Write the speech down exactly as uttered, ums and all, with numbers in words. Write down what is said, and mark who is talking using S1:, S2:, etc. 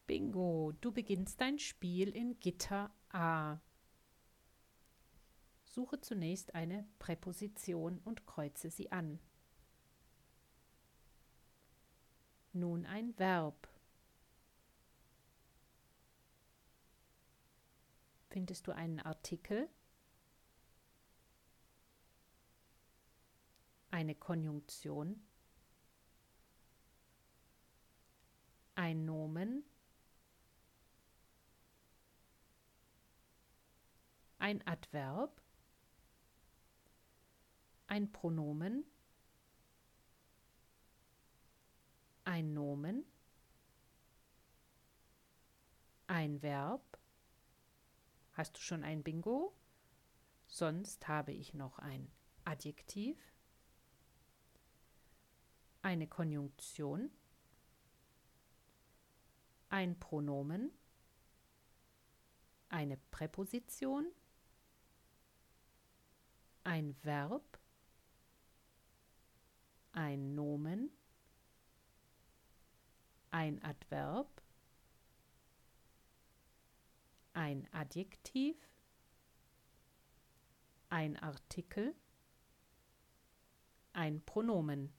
S1: Bingo, du beginnst dein Spiel in Gitter A. Suche zunächst eine Präposition und kreuze sie an. Nun ein Verb. Findest du einen Artikel, eine Konjunktion, ein Nomen, ein Adverb, ein Pronomen, ein Nomen, ein Verb. Hast du schon ein Bingo? Sonst habe ich noch ein Adjektiv, eine Konjunktion, ein Pronomen, eine Präposition, ein Verb, ein Nomen, ein Adverb, ein Adjektiv, ein Artikel, ein Pronomen.